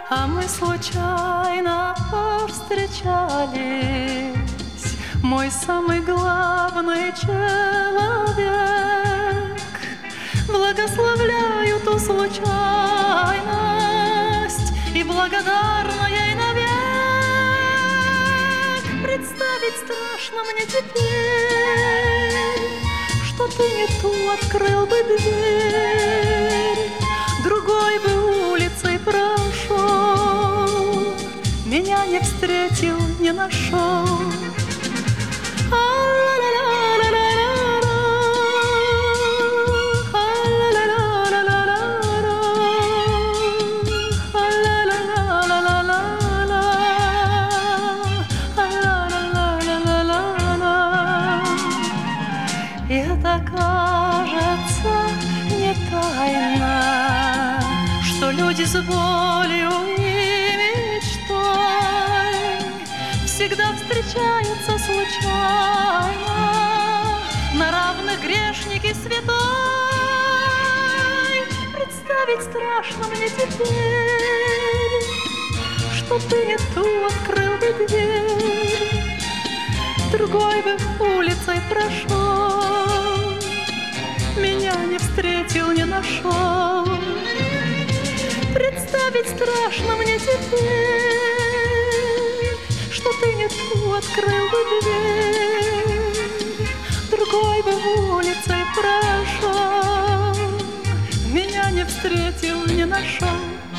А мы случайно повстречались, мой самый главный человек. Благословляю ту случайность и благодарна ей навек. Представить страшно мне теперь, что ты не ту открыл бы дверь, другой бы улицей прошел, меня не встретил, не нашел. Это кажется не тайна, что люди с болью и мечтой всегда встречаются случайно, на равных грешник и святой. Представить страшно мне теперь, что ты не ту открыл бы дверь, другой бы улицей прошел, меня не встретил, не нашел. Представить страшно мне теперь, что ты не ту открыл бы дверь, другой бы улицей прошел, меня не встретил, не нашел.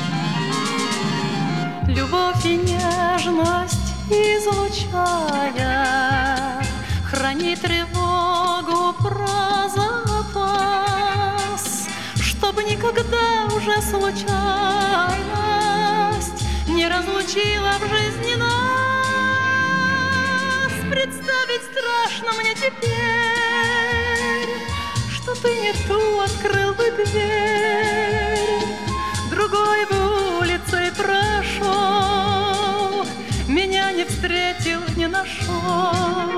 Любовь и нежность излучая, храни тревогу про запас, чтоб никогда уже случайность не разлучила в жизни нас. Представить страшно мне теперь, что ты не ту открыл бы дверь, другой бы улицей прошел, меня не встретил, не нашел.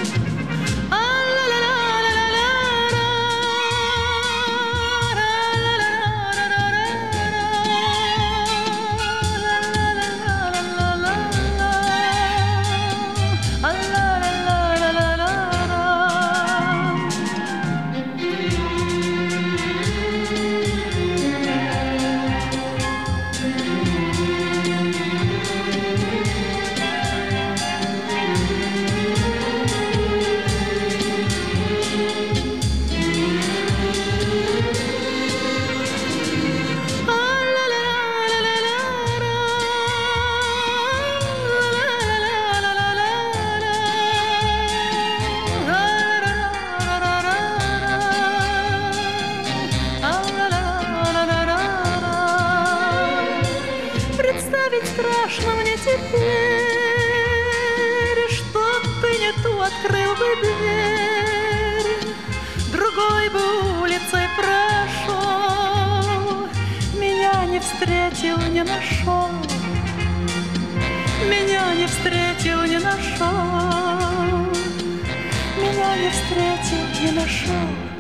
Представить страшно мне теперь, что ты не ту открыл бы дверь, другой бы улицей прошел, меня не встретил, не нашел, меня не встретил, не нашел, меня не встретил, не нашел.